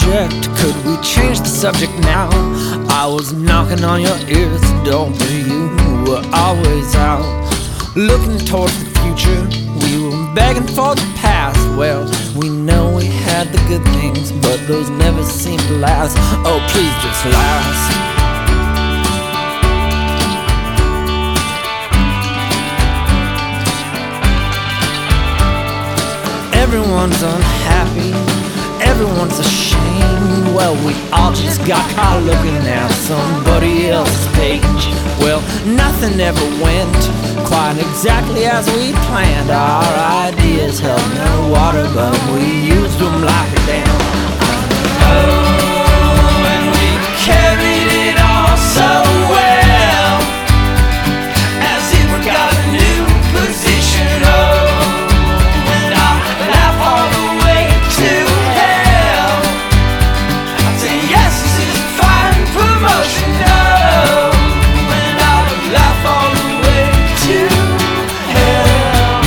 subject? Could we change the subject now? I was knocking on your ears, don't be you were always out. Looking towards the future, we were begging for the past. Well, we know we had the good things, but those never seem to last. Oh, please just last. Everyone's unhappy, everyone's ashamed. Well, we all just got caught looking at somebody else's page. Well, nothing ever went quite exactly as we planned. Our ideas held no water, but we used them like a dam. Oh, and we carried it all so well, as if we got a new position. Oh, and I laugh all the way to hell. I say yes, this is fine promotion. Oh, and I laugh all the way to hell.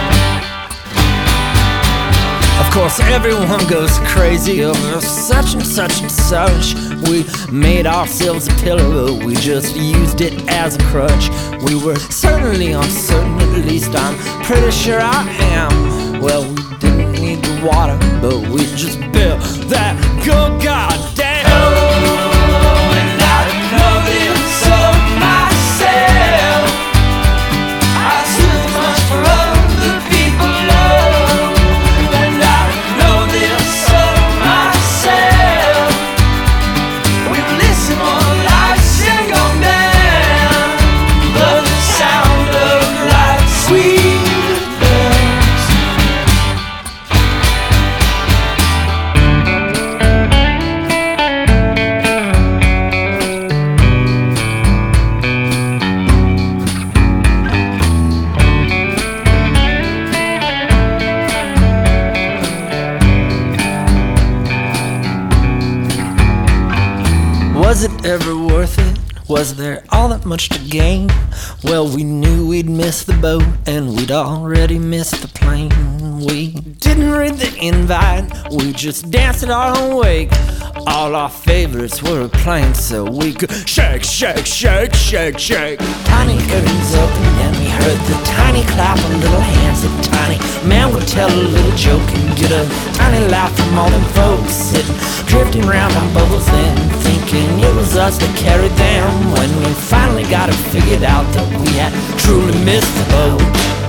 Of course, everyone goes crazy over such and such and such. We made ourselves a pillar, but we just used it as a crutch. We were certainly uncertain, at least I'm pretty sure I am. Well, we didn't need the water, but we just built that good goddamn. Oh, and I know this of myself. I do much for other people. Oh, and I know this of myself. We've listened more lights and gone down, but the sound of life's sweet bells. Was it ever worth it? Was there all that much to gain? Well, we knew we'd miss the boat, and we'd already missed the plane. We didn't read the invite, we just danced at our own wake. All our favorites were playing so we could shake, shake, shake, shake, shake. Tiny curtains open and we heard the tiny clap of little hands. The tiny man would tell a little joke and get a tiny laugh from all them folks sitting, drifting round on bubbles then, thinking it was us that carried them. When we finally got it figured out that we had truly missed the boat.